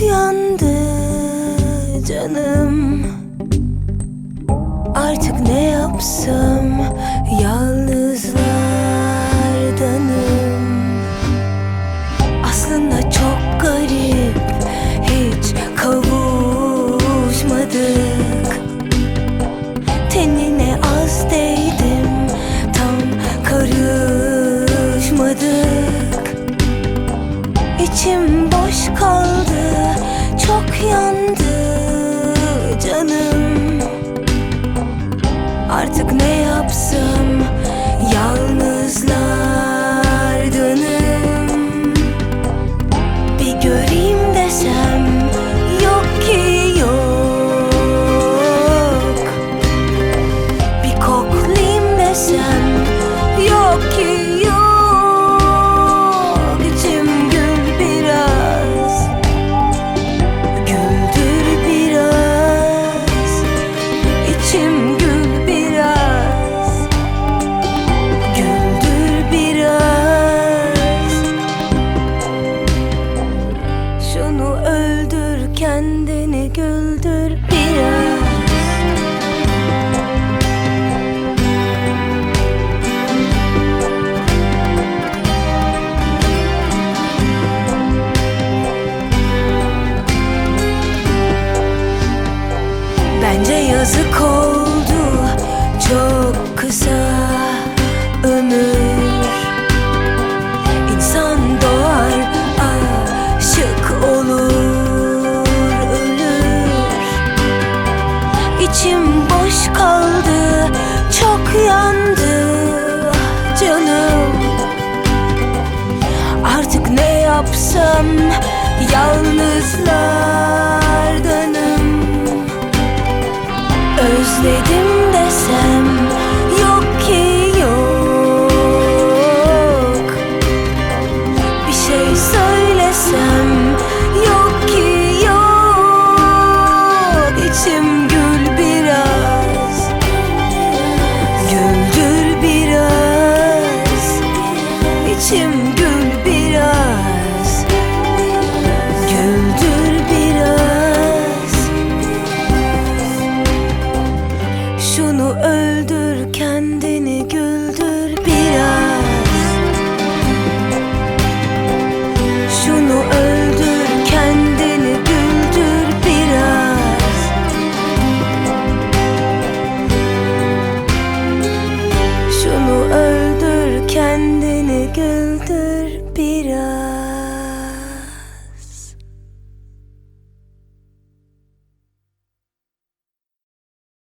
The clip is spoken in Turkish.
yandı canım. Artık ne yapsam, yalnızlardanım. Aslında çok garip, hiç kavuşmadık. Tenine az değdim, tam karışmadık. İçim boş kaldı, çok yandı canım. Artık ne yapsam, yalnızlardanım. Bir göreyim desem, yok ki yok. Bir koklayayım desem, yok ki yok. İçim gül biraz, güldür biraz. İçim gül biraz, güldür biraz. Şunu öldür, kendini güldür biraz. Bence yazık oldu, çok kısa ömür. İnsan doğar, aşık olur, ölür. İçim boş kaldı, çok yandı canım. Artık ne yapsam, yalnızlardanım. Özledim desem,